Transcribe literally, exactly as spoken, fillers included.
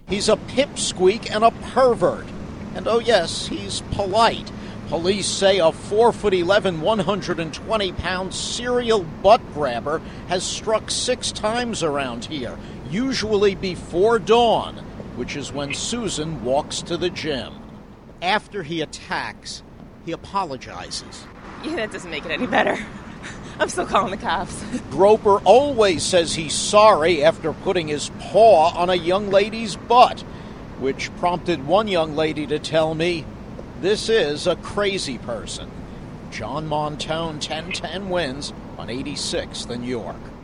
He's a pipsqueak and a pervert. And oh yes, he's polite. Police say a four foot eleven, one hundred twenty pound serial butt grabber has struck six times around here, usually before dawn, which is when Susan walks to the gym. After he attacks, he apologizes. Yeah, that doesn't make it any better. I'm still calling the cops. Groper always says he's sorry after putting his paw on a young lady's butt, which prompted one young lady to tell me, "This is a crazy person." John Montone, ten ten wins on eighty-sixth in York.